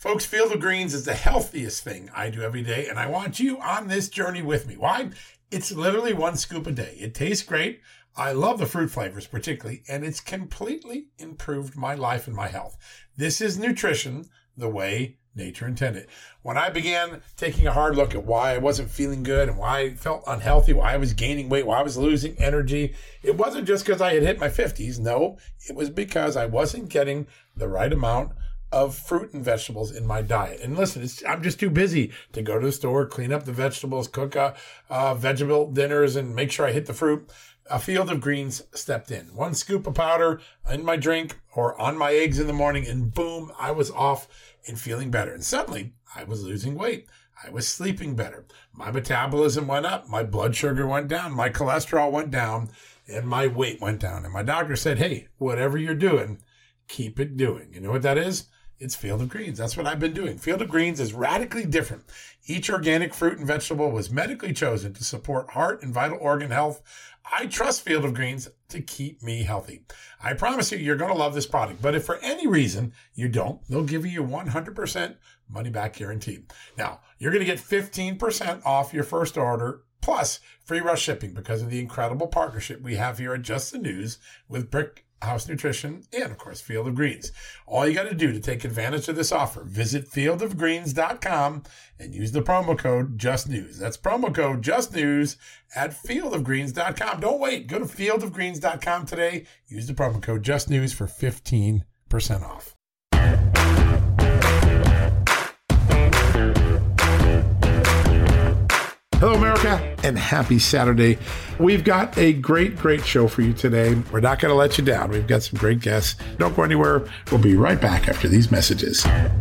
Folks, Field of Greens is the healthiest thing I do every day, and I want you on this journey with me. Why? It's literally one scoop a day. It tastes great. I love the fruit flavors particularly, and it's completely improved my life and my health. This is nutrition the way nature intended. When I began taking a hard look at why I wasn't feeling good and why I felt unhealthy, why I was gaining weight, why I was losing energy, it wasn't just because I had hit my 50s. No, it was because I wasn't getting the right amount of fruit and vegetables in my diet. And listen, I'm just too busy to go to the store, clean up the vegetables, cook vegetable dinners, and make sure I hit the fruit. A Field of Greens stepped in. One scoop of powder in my drink or on my eggs in the morning, and boom, I was off and feeling better. And suddenly, I was losing weight. I was sleeping better. My metabolism went up. My blood sugar went down. My cholesterol went down. And my weight went down. And my doctor said, hey, whatever you're doing, keep it doing. You know what that is? It's Field of Greens. That's what I've been doing. Field of Greens is radically different. Each organic fruit and vegetable was medically chosen to support heart and vital organ health. I trust Field of Greens to keep me healthy. I promise you, you're going to love this product. But if for any reason you don't, they'll give you 100% money back guarantee. Now, you're going to get 15% off your first order plus free rush shipping because of the incredible partnership we have here at Just the News with Brick House Nutrition and, of course, Field of Greens. All you got to do to take advantage of this offer, visit fieldofgreens.com and use the promo code JustNews. That's promo code JustNews at fieldofgreens.com. Don't wait. Go to fieldofgreens.com today. Use the promo code JustNews for 15% off. Hello, America, and happy Saturday. We've got a great show for you today. We're not going to let you down. We've got some great guests. Don't go anywhere. We'll be right back after these messages.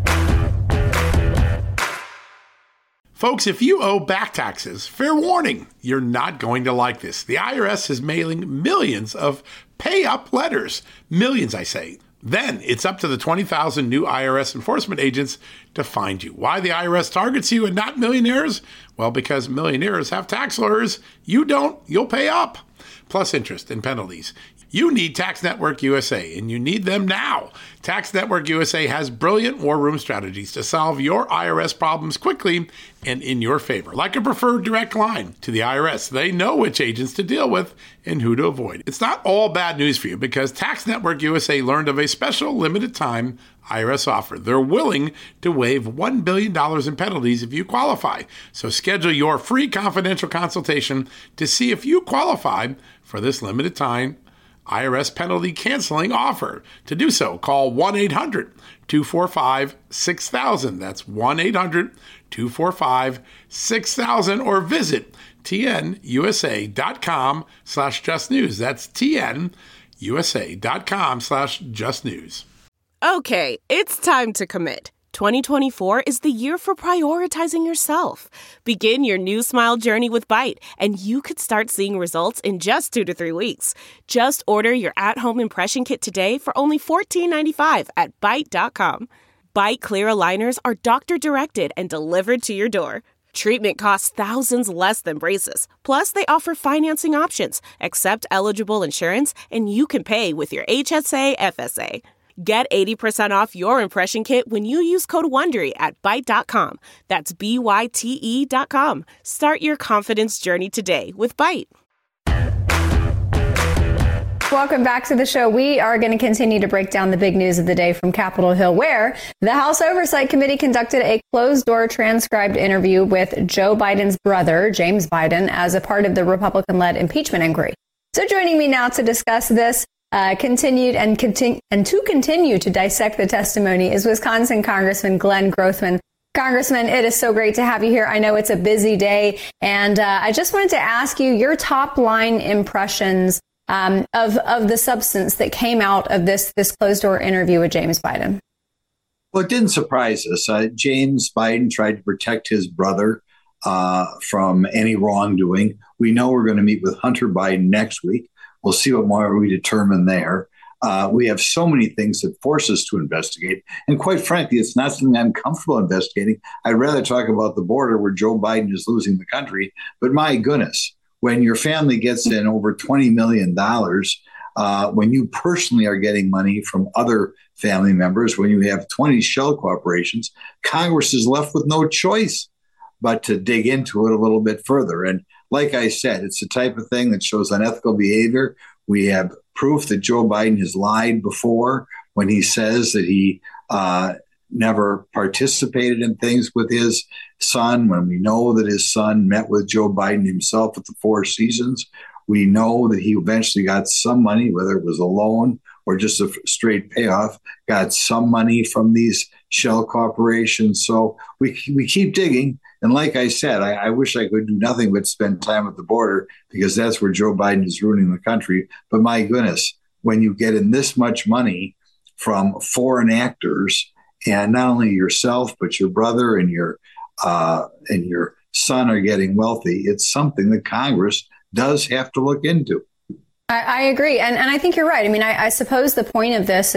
Folks, if you owe back taxes, fair warning, you're not going to like this. The IRS is mailing millions of pay-up letters. Millions, I say. Then it's up to the 20,000 new IRS enforcement agents to find you. Why the IRS targets you and not millionaires? Well, because millionaires have tax lawyers. You don't, you'll pay up. Plus interest and penalties. You need Tax Network USA, and you need them now. Tax Network USA has brilliant war room strategies to solve your IRS problems quickly and in your favor. Like a preferred direct line to the IRS. They know which agents to deal with and who to avoid. It's not all bad news for you because Tax Network USA learned of a special limited time IRS offer. They're willing to waive $1 billion in penalties if you qualify. So schedule your free confidential consultation to see if you qualify for this limited time IRS penalty canceling offer. To do so, call 1-800-245-6000. That's 1-800-245-6000 or visit tnusa.com/justnews. That's tnusa.com/justnews. Okay, it's time to commit. 2024 is the year for prioritizing yourself. Begin your new smile journey with Byte, and you could start seeing results in just 2 to 3 weeks. Just order your at-home impression kit today for only $14.95 at Byte.com. Byte Clear aligners are doctor-directed and delivered to your door. Treatment costs thousands less than braces. Plus, they offer financing options, accept eligible insurance, and you can pay with your HSA FSA. Get 80% off your impression kit when you use code WONDERY at Byte.com. That's BYTE.com. Start your confidence journey today with Byte. Welcome back to the show. We are going to continue to break down the big news of the day from Capitol Hill, where the House Oversight Committee conducted a closed-door transcribed interview with Joe Biden's brother, James Biden, as a part of the Republican-led impeachment inquiry. So joining me now to discuss this, to continue to dissect the testimony is Wisconsin Congressman Glenn Grothman. Congressman, it is so great to have you here. I know it's a busy day, and I just wanted to ask you your top line impressions of the substance that came out of this closed door interview with James Biden. Well, it didn't surprise us. James Biden tried to protect his brother from any wrongdoing. We know we're going to meet with Hunter Biden next week. We'll see what more we determine there. We have so many things that force us to investigate. And quite frankly, it's not something I'm comfortable investigating. I'd rather talk about the border where Joe Biden is losing the country. But my goodness, when your family gets in over $20 million, when you personally are getting money from other family members, when you have 20 shell corporations, Congress is left with no choice but to dig into it a little bit further. And like I said, it's the type of thing that shows unethical behavior. We have proof that Joe Biden has lied before when he says that he never participated in things with his son, when we know that his son met with Joe Biden himself at the Four Seasons. We know that he eventually got some money, whether it was a loan or just a straight payoff, got some money from these shell corporations. So we keep digging. And like I said, I wish I could do nothing but spend time at the border, because that's where Joe Biden is ruining the country. But my goodness, when you get in this much money from foreign actors, and not only yourself, but your brother and your son are getting wealthy, it's something that Congress does have to look into. I agree. And I think you're right. I mean, I suppose the point of this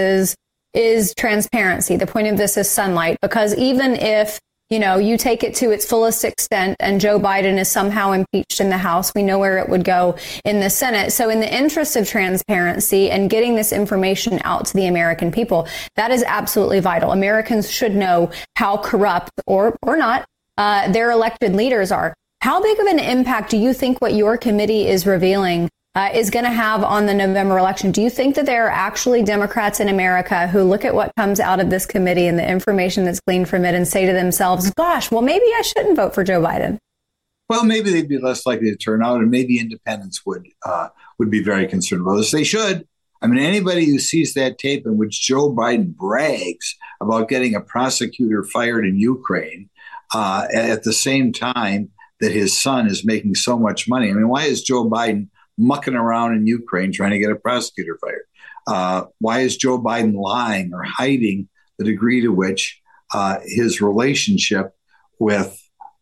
is transparency. The point of this is sunlight, because even if, you take it to its fullest extent and Joe Biden is somehow impeached in the House, we know where it would go in the Senate. So in the interest of transparency and getting this information out to the American people, that is absolutely vital. Americans should know how corrupt or not their elected leaders are. How big of an impact do you think what your committee is revealing is going to have on the November election? Do you think that there are actually Democrats in America who look at what comes out of this committee and the information that's gleaned from it and say to themselves, gosh, well, maybe I shouldn't vote for Joe Biden? Well, maybe they'd be less likely to turn out, and maybe independents would be very concerned about this. They should. I mean, anybody who sees that tape in which Joe Biden brags about getting a prosecutor fired in Ukraine at the same time that his son is making so much money. I mean, why is Joe Biden mucking around in Ukraine trying to get a prosecutor fired? Why is Joe Biden lying or hiding the degree to which his relationship with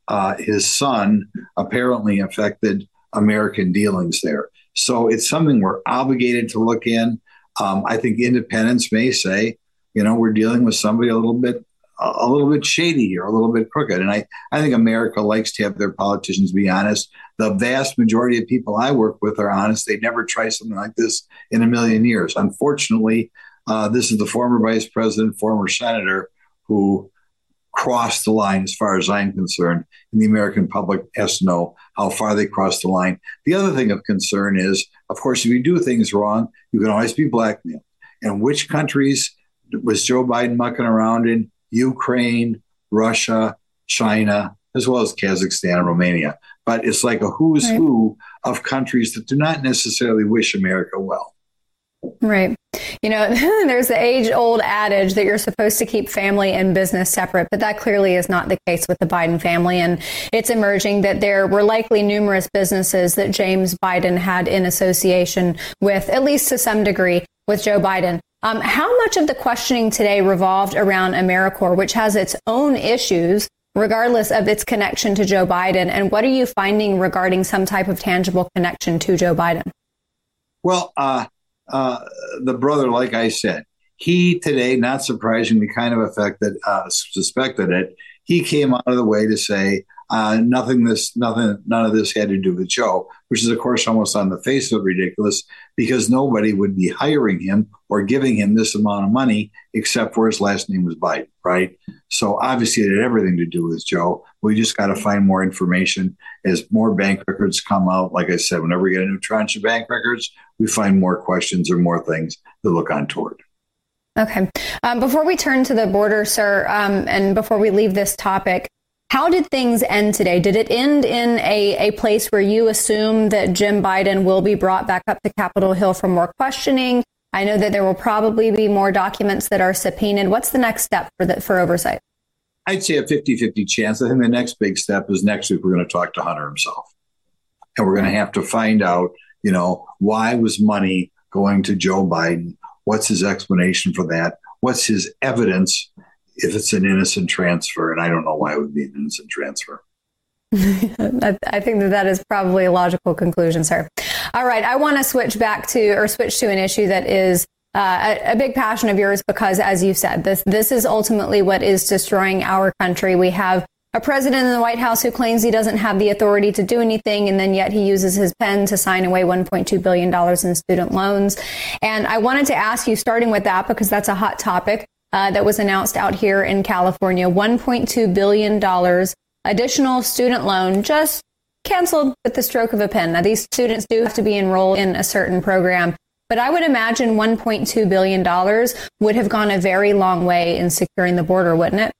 his son apparently affected American dealings there? So it's something we're obligated to look in. I think independents may say, we're dealing with somebody a little bit shady here, a little bit crooked. And I think America likes to have their politicians be honest. The vast majority of people I work with are honest. They'd never try something like this in a million years. Unfortunately, this is the former vice president, former senator who crossed the line as far as I'm concerned. And the American public has to know how far they crossed the line. The other thing of concern is, of course, if you do things wrong, you can always be blackmailed. And which countries was Joe Biden mucking around in? Ukraine, Russia, China, as well as Kazakhstan and Romania. But it's like a who's who of countries that do not necessarily wish America well. Right. There's the age-old adage that you're supposed to keep family and business separate, but that clearly is not the case with the Biden family. And it's emerging that there were likely numerous businesses that James Biden had in association with, at least to some degree, with Joe Biden. How much of the questioning today revolved around AmeriCorps, which has its own issues, regardless of its connection to Joe Biden? And what are you finding regarding some type of tangible connection to Joe Biden? Well, the brother, like I said, he today, not surprisingly, kind of suspected it. He came out of the way to say none of this had to do with Joe, which is, of course, almost on the face of it ridiculous, because nobody would be hiring him or giving him this amount of money except for his last name was Biden, right? So obviously it had everything to do with Joe. We just got to find more information as more bank records come out. Like I said, whenever we get a new tranche of bank records, we find more questions or more things to look on toward. Okay. Before we turn to the border, sir, and before we leave this topic, how did things end today? Did it end in a place where you assume that Jim Biden will be brought back up to Capitol Hill for more questioning? I know that there will probably be more documents that are subpoenaed. What's the next step for oversight? I'd say a 50-50 chance. I think the next big step is next week we're going to talk to Hunter himself. And we're going to have to find out, why was money going to Joe Biden? What's his explanation for that? What's his evidence if it's an innocent transfer? And I don't know why it would be an innocent transfer. I think that is probably a logical conclusion, sir. All right. I want to switch to an issue that is a big passion of yours, because, as you said, this is ultimately what is destroying our country. We have a president in the White House who claims he doesn't have the authority to do anything, and then yet he uses his pen to sign away $1.2 billion in student loans. And I wanted to ask you, starting with that, because that's a hot topic that was announced out here in California, $1.2 billion additional student loan just canceled with the stroke of a pen. Now, these students do have to be enrolled in a certain program, but I would imagine $1.2 billion would have gone a very long way in securing the border, wouldn't it?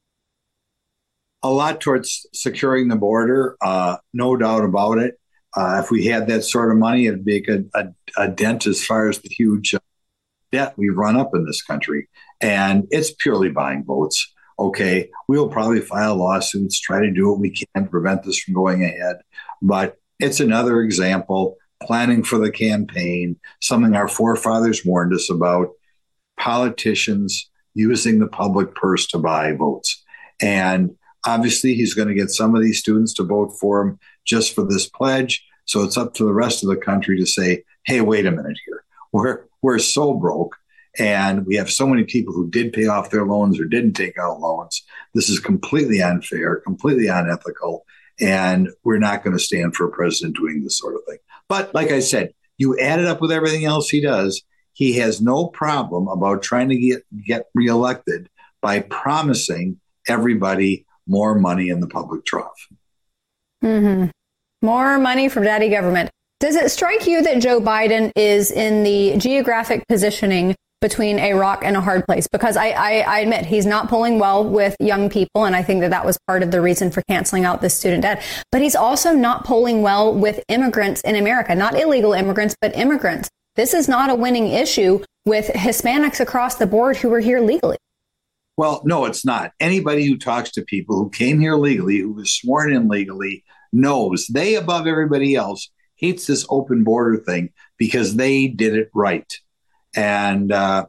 A lot towards securing the border, no doubt about it. If we had that sort of money, it'd make a dent as far as the huge debt we run up in this country. And it's purely buying votes. Okay, we'll probably file lawsuits, try to do what we can to prevent this from going ahead. But it's another example, planning for the campaign, something our forefathers warned us about, politicians using the public purse to buy votes. And obviously, he's going to get some of these students to vote for him just for this pledge. So it's up to the rest of the country to say, hey, wait a minute here. We're so broke. And we have so many people who did pay off their loans or didn't take out loans. This is completely unfair, completely unethical. And we're not going to stand for a president doing this sort of thing. But like I said, you add it up with everything else he does, he has no problem about trying to get reelected by promising everybody more money in the public trough. Mm-hmm. More money from daddy government. Does it strike you that Joe Biden is in the geographic positioning between a rock and a hard place? Because I admit he's not polling well with young people, and I think that was part of the reason for canceling out this student debt. But he's also not polling well with immigrants in America, not illegal immigrants, but immigrants. This is not a winning issue with Hispanics across the board who are here legally. Well, no, it's not. Anybody who talks to people who came here legally, who was sworn in legally, knows they, above everybody else, hates this open border thing because they did it right. And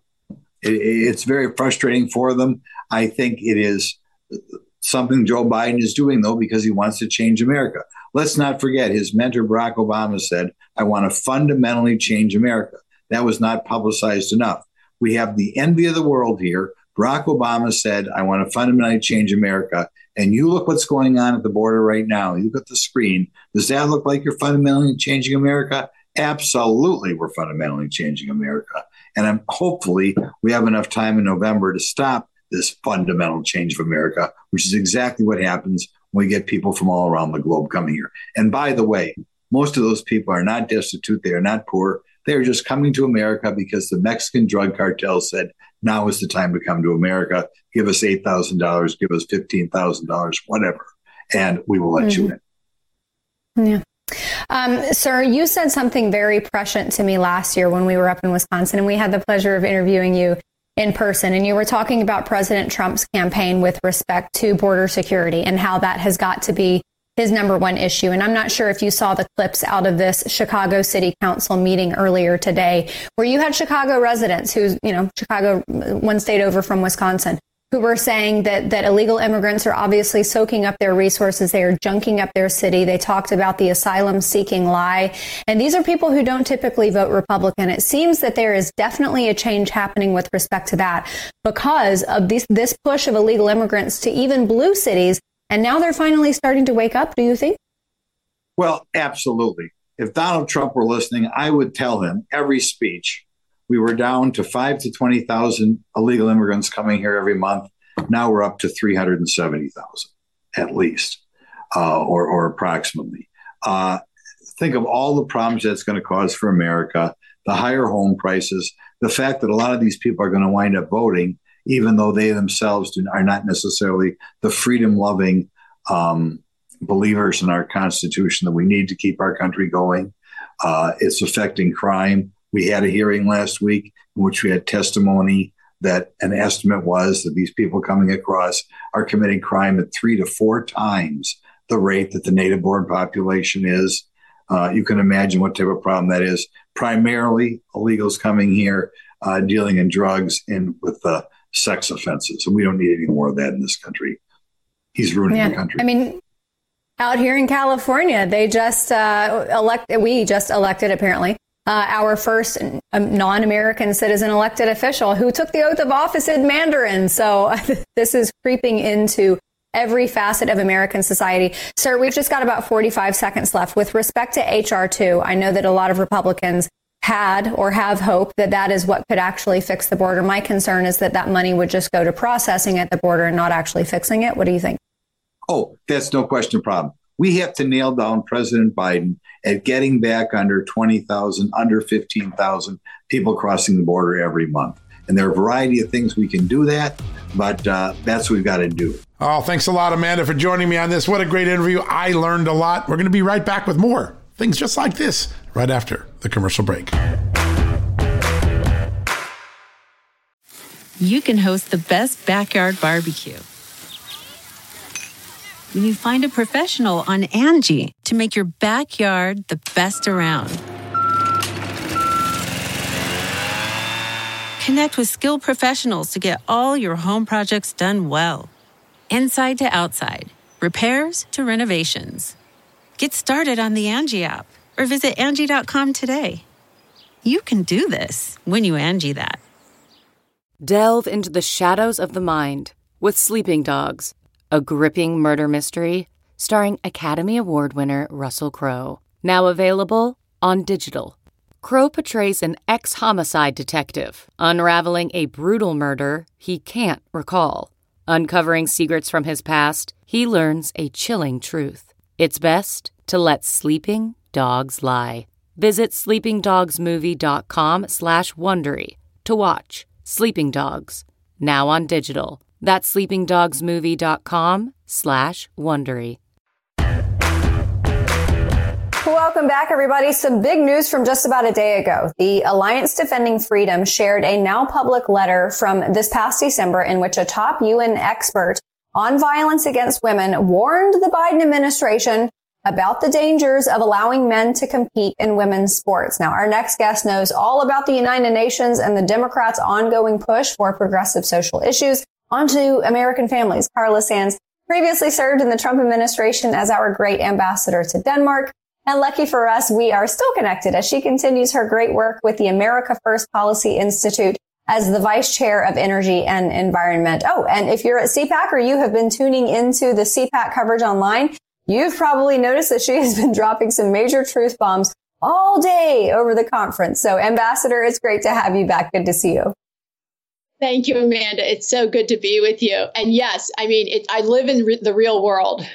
it's very frustrating for them. I think it is something Joe Biden is doing, though, because he wants to change America. Let's not forget his mentor, Barack Obama, said, I want to fundamentally change America. That was not publicized enough. We have the envy of the world here. Barack Obama said, I want to fundamentally change America. And you look what's going on at the border right now. You look at the screen. Does that look like you're fundamentally changing America? Absolutely, we're fundamentally changing America. And hopefully we have enough time in November to stop this fundamental change of America, which is exactly what happens when we get people from all around the globe coming here. And by the way, most of those people are not destitute. They are not poor. They are just coming to America because the Mexican drug cartel said, now is the time to come to America. Give us $8,000, give us $15,000, whatever, and we will let you in. Yeah. Sir, you said something very prescient to me last year when we were up in Wisconsin, and we had the pleasure of interviewing you in person. And you were talking about President Trump's campaign with respect to border security and how that has got to be his number one issue. And I'm not sure if you saw the clips out of this Chicago City Council meeting earlier today, where you had Chicago residents who's, Chicago, one state over from Wisconsin, who were saying that illegal immigrants are obviously soaking up their resources. They are junking up their city. They talked about the asylum seeking lie. And these are people who don't typically vote Republican. It seems that there is definitely a change happening with respect to that because of this push of illegal immigrants to even blue cities. And now they're finally starting to wake up, do you think? Well, absolutely. If Donald Trump were listening, I would tell him every speech, we were down to 5,000 to 20,000 illegal immigrants coming here every month. Now we're up to 370,000 at least, or approximately. Think of all the problems that's going to cause for America, the higher home prices, the fact that a lot of these people are going to wind up voting, even though they themselves are not necessarily the freedom-loving believers in our Constitution that we need to keep our country going. It's affecting crime. We had a hearing last week in which we had testimony that an estimate was that these people coming across are committing crime at 3 to 4 times the rate that the native-born population is. You can imagine what type of problem that is. Primarily, illegals coming here, dealing in drugs and with sex offenses. And we don't need any more of that in this country. He's ruining the country. I mean, out here in California, they just we just elected, apparently, our first non-American citizen elected official who took the oath of office in Mandarin. So this is creeping into every facet of American society. Sir, we've just got about 45 seconds left. With respect to H.R. 2, I know that a lot of Republicans had or have hope that that is what could actually fix the border. My concern is that that money would just go to processing at the border and not actually fixing it. What do you think? Oh, that's no question problem. We have to nail down President Biden at getting back under 20,000, under 15,000 people crossing the border every month. And there are a variety of things we can do that, but that's what we've got to do. Oh, thanks a lot, Amanda, for joining me on this. What a great interview. I learned a lot. We're going to be right back with more things just like this right after the commercial break. You can host the best backyard barbecue when you find a professional on Angie to make your backyard the best around. Connect with skilled professionals to get all your home projects done well. Inside to outside, repairs to renovations. Get started on the Angie app or visit Angie.com today. You can do this when you Angie that. Delve into the shadows of the mind with Sleeping Dogs, a gripping murder mystery starring Academy Award winner Russell Crowe. Now available on digital. Crowe portrays an ex-homicide detective unraveling a brutal murder he can't recall. Uncovering secrets from his past, he learns a chilling truth. It's best to let sleeping dogs lie. Visit sleepingdogsmovie.com/Wondery to watch Sleeping Dogs, now on digital. That's sleepingdogsmovie.com/Wondery. Welcome back, everybody. Some big news from just about a day ago. The Alliance Defending Freedom shared a now public letter from this past December in which a top UN expert on violence against women warned the Biden administration about the dangers of allowing men to compete in women's sports. Now, our next guest knows all about the United Nations and the Democrats' ongoing push for progressive social issues onto American families. Carla Sands previously served in the Trump administration as our great ambassador to Denmark. And lucky for us, we are still connected as she continues her great work with the America First Policy Institute as the Vice Chair of Energy and Environment. Oh, and if you're at CPAC or you have been tuning into the CPAC coverage online, you've probably noticed that she has been dropping some major truth bombs all day over the conference. So, Ambassador, it's great to have you back. Good to see you. Thank you, Amanda. It's so good to be with you. And yes, I mean, I live in the real world.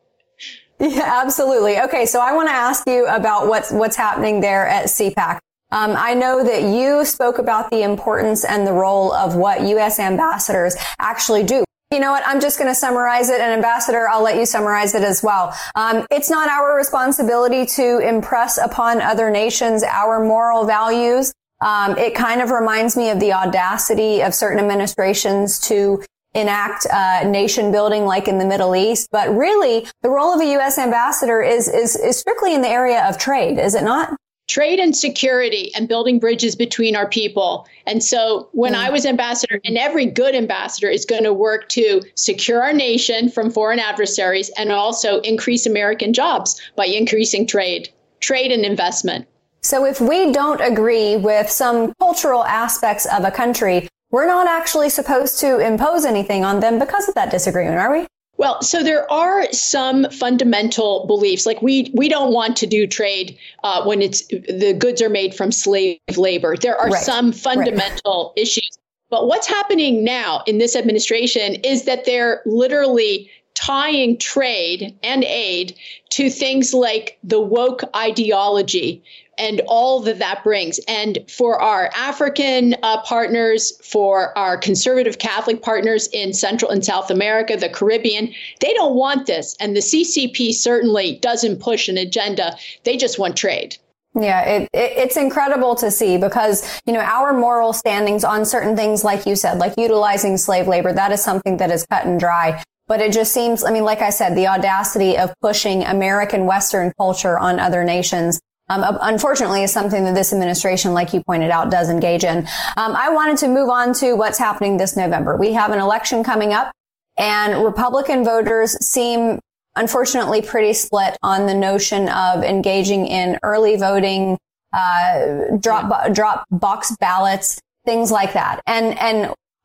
Yeah, absolutely. Okay, so I want to ask you about what's happening there at CPAC. I know that you spoke about the importance and the role of what U.S. ambassadors actually do. You know what? I'm just going to summarize it. And Ambassador, I'll let you summarize it as well. It's not our responsibility to impress upon other nations our moral values. It kind of reminds me of the audacity of certain administrations to enact nation building like in the Middle East. But really, the role of a U.S. ambassador is strictly in the area of trade, is it not? Trade and security and building bridges between our people. And so when I was ambassador, and every good ambassador is going to work to secure our nation from foreign adversaries and also increase American jobs by increasing trade and investment. So if we don't agree with some cultural aspects of a country, we're not actually supposed to impose anything on them because of that disagreement, are we? Well, so there are some fundamental beliefs, like we don't want to do trade when the goods are made from slave labor. There are some fundamental issues. But what's happening now in this administration is that they're literally tying trade and aid to things like the woke ideology and all that brings. And for our African partners, for our conservative Catholic partners in Central and South America, the Caribbean, they don't want this. And the CCP certainly doesn't push an agenda. They just want trade. Yeah, it's incredible to see because, you know, our moral standings on certain things, like you said, like utilizing slave labor, that is something that is cut and dry. But it just seems, I mean, like I said, the audacity of pushing American Western culture on other nations, unfortunately, is something that this administration, like you pointed out, does engage in. I wanted to move on to what's happening this November. We have an election coming up, and Republican voters seem, unfortunately, pretty split on the notion of engaging in early voting, drop box ballots, things like that. And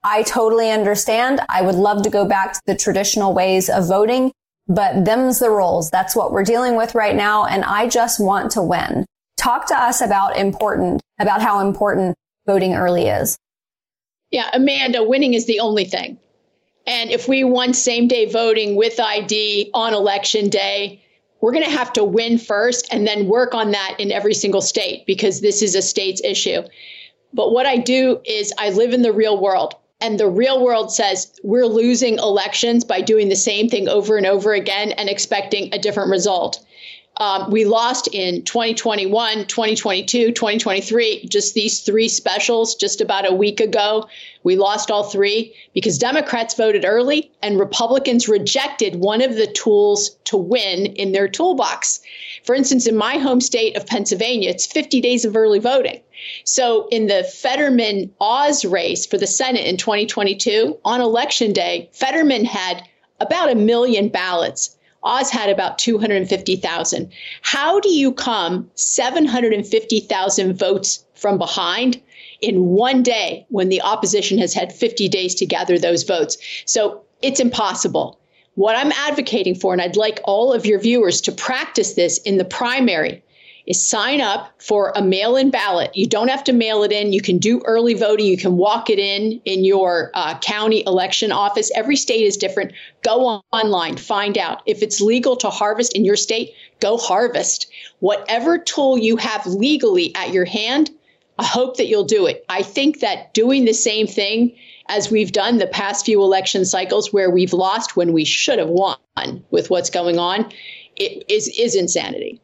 I totally understand. I would love to go back to the traditional ways of voting, but them's the rules. That's what we're dealing with right now. And I just want to win. Talk to us about how important voting early is. Yeah, Amanda, winning is the only thing. And if we want same day voting with ID on election day, we're going to have to win first and then work on that in every single state, because this is a state's issue. But what I do is I live in the real world, and the real world says we're losing elections by doing the same thing over and over again and expecting a different result. We lost in 2021, 2022, 2023, just these three specials just about a week ago. We lost all three because Democrats voted early and Republicans rejected one of the tools to win in their toolbox. For instance, in my home state of Pennsylvania, it's 50 days of early voting. So in the Fetterman-Oz race for the Senate in 2022, on election day, Fetterman had about 1 million ballots. Oz had about 250,000. How do you come 750,000 votes from behind in one day when the opposition has had 50 days to gather those votes? So it's impossible. What I'm advocating for, and I'd like all of your viewers to practice this in the primary, is sign up for a mail-in ballot. You don't have to mail it in. You can do early voting. You can walk it in your county election office. Every state is different. Go online, find out. If it's legal to harvest in your state, go harvest. Whatever tool you have legally at your hand, I hope that you'll do it. I think that doing the same thing as we've done the past few election cycles where we've lost when we should have won with what's going on, it is insanity.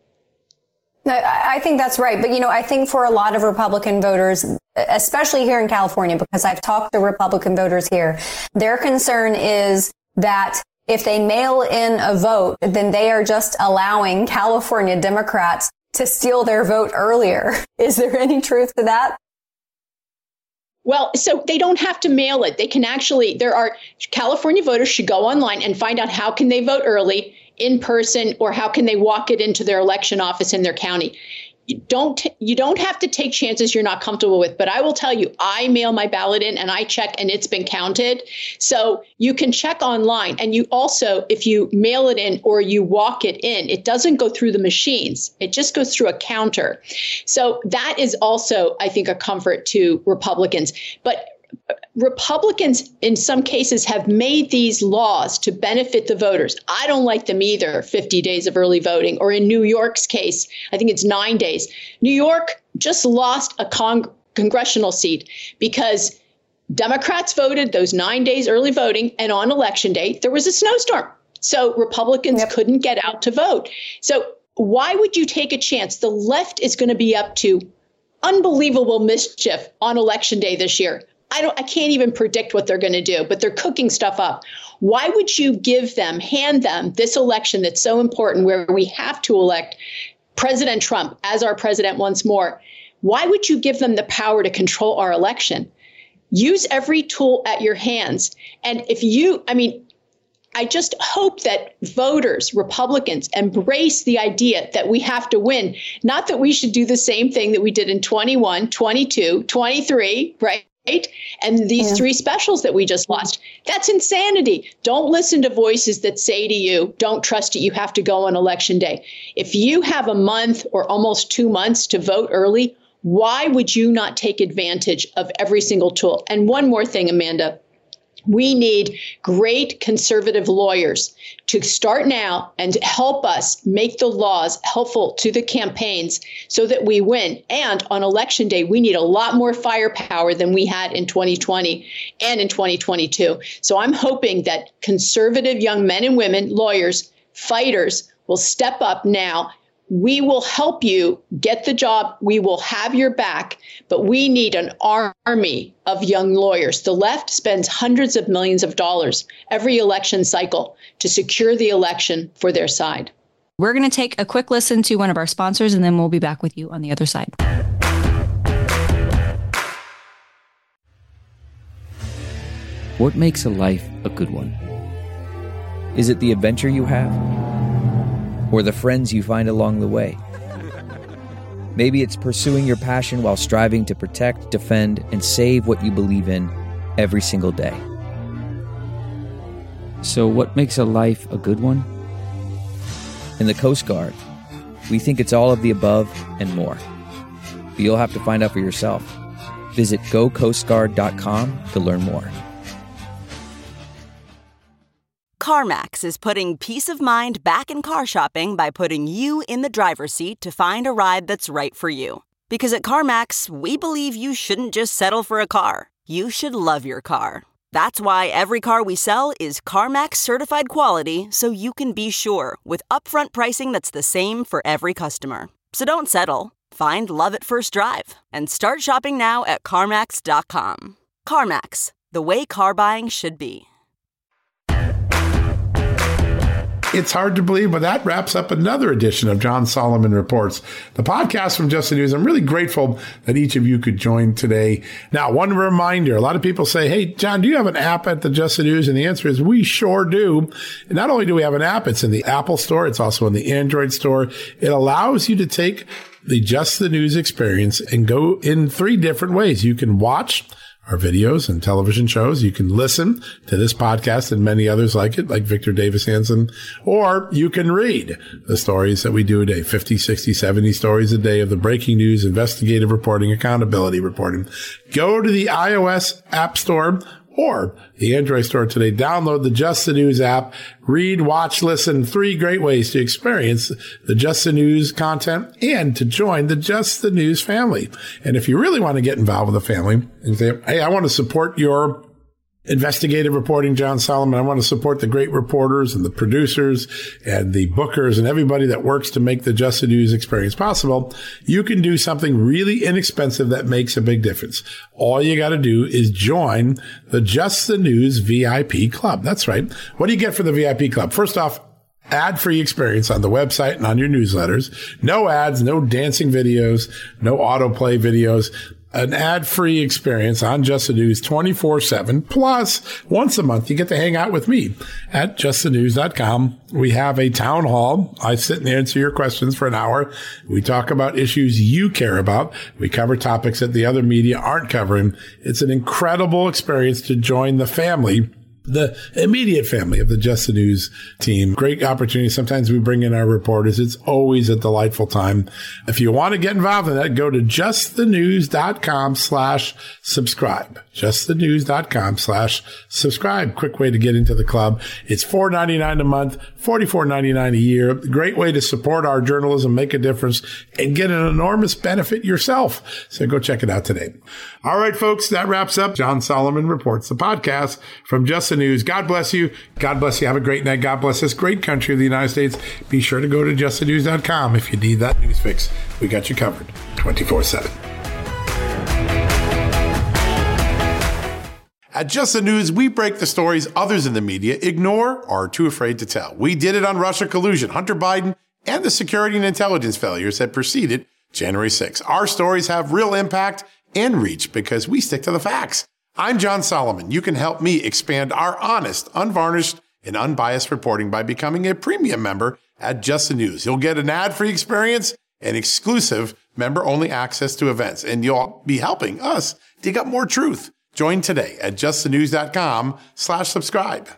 I think that's right. But, I think for a lot of Republican voters, especially here in California, because I've talked to Republican voters here, their concern is that if they mail in a vote, then they are just allowing California Democrats to steal their vote earlier. Is there any truth to that? Well, so they don't have to mail it. They can California voters should go online and find out how can they vote early in person, or how can they walk it into their election office in their county. You don't have to take chances you're not comfortable with. But I will tell you, I mail my ballot in and I check and it's been counted. So you can check online. And you also, if you mail it in or you walk it in, it doesn't go through the machines. It just goes through a counter. So that is also, I think, a comfort to Republicans. But Republicans, in some cases, have made these laws to benefit the voters. I don't like them either, 50 days of early voting, or in New York's case, I think it's 9 days. New York just lost a congressional seat because Democrats voted those 9 days early voting, and on election day, there was a snowstorm. So Republicans couldn't get out to vote. So why would you take a chance? The left is going to be up to unbelievable mischief on election day this year. I can't even predict what they're going to do, but they're cooking stuff up. Why would you hand them this election that's so important, where we have to elect President Trump as our president once more? Why would you give them the power to control our election? Use every tool at your hands. And I just hope that voters, Republicans, embrace the idea that we have to win, not that we should do the same thing that we did in 21, 22, 23, right? And these three specials that we just lost. That's insanity. Don't listen to voices that say to you, don't trust it, you have to go on election day. If you have a month or almost 2 months to vote early, why would you not take advantage of every single tool? And one more thing, Amanda. We need great conservative lawyers to start now and help us make the laws helpful to the campaigns so that we win. And on election day, we need a lot more firepower than we had in 2020 and in 2022. So I'm hoping that conservative young men and women, lawyers, fighters will step up now. We will help you get the job. We will have your back, but we need an army of young lawyers. The left spends hundreds of millions of dollars every election cycle to secure the election for their side. We're going to take a quick listen to one of our sponsors, and then we'll be back with you on the other side. What makes a life a good one? Is it the adventure you have? Or the friends you find along the way? Maybe it's pursuing your passion while striving to protect, defend, and save what you believe in, every single day. So what makes a life a good one? In the Coast Guard, we think it's all of the above and more. But you'll have to find out for yourself. Visit gocoastguard.com to learn more. CarMax is putting peace of mind back in car shopping by putting you in the driver's seat to find a ride that's right for you. Because at CarMax, we believe you shouldn't just settle for a car. You should love your car. That's why every car we sell is CarMax certified quality, so you can be sure with upfront pricing that's the same for every customer. So don't settle. Find love at first drive and start shopping now at CarMax.com. CarMax, the way car buying should be. It's hard to believe, but that wraps up another edition of John Solomon Reports, the podcast from Just the News. I'm really grateful that each of you could join today. Now, one reminder, a lot of people say, hey, John, do you have an app at the Just the News? And the answer is we sure do. And not only do we have an app, it's in the Apple Store. It's also in the Android Store. It allows you to take the Just the News experience and go in 3 different ways. You can watch our videos and television shows. You can listen to this podcast and many others like it, like Victor Davis Hanson, or you can read the stories that we do a day, 50, 60, 70 stories a day of the breaking news, investigative reporting, accountability reporting. Go to the iOS App Store or the Android Store today. Download the Just the News app. Read, watch, listen. 3 great ways to experience the Just the News content and to join the Just the News family. And if you really want to get involved with the family and say, hey, I want to support your investigative reporting, John Solomon. I want to support the great reporters and the producers and the bookers and everybody that works to make the Just the News experience possible. You can do something really inexpensive that makes a big difference. All you got to do is join the Just the News VIP Club. That's right. What do you get for the VIP Club? First off, ad-free experience on the website and on your newsletters. No ads, no dancing videos, no autoplay videos. An ad-free experience on Just the News 24/7. Plus, once a month, you get to hang out with me at justthenews.com. We have a town hall. I sit and answer your questions for an hour. We talk about issues you care about. We cover topics that the other media aren't covering. It's an incredible experience to join the family, the immediate family of the Just the News team. Great opportunity. Sometimes we bring in our reporters. It's always a delightful time. If you want to get involved in that, go to justthenews.com/subscribe. justthenews.com/subscribe. Quick way to get into the club. It's $4.99 a month, $44.99 a year. Great way to support our journalism, make a difference, and get an enormous benefit yourself. So go check it out today. All right, folks, that wraps up John Solomon Reports, the podcast from Just the News. God bless you. God bless you. Have a great night. God bless this great country of the United States. Be sure to go to justthenews.com if you need that news fix. We got you covered 24/7. At Just the News, we break the stories others in the media ignore or are too afraid to tell. We did it on Russia collusion, Hunter Biden, and the security and intelligence failures that preceded January 6th. Our stories have real impact and reach because we stick to the facts. I'm John Solomon. You can help me expand our honest, unvarnished, and unbiased reporting by becoming a premium member at Just the News. You'll get an ad-free experience and exclusive member-only access to events, and you'll be helping us dig up more truth. Join today at justthenews.com/subscribe.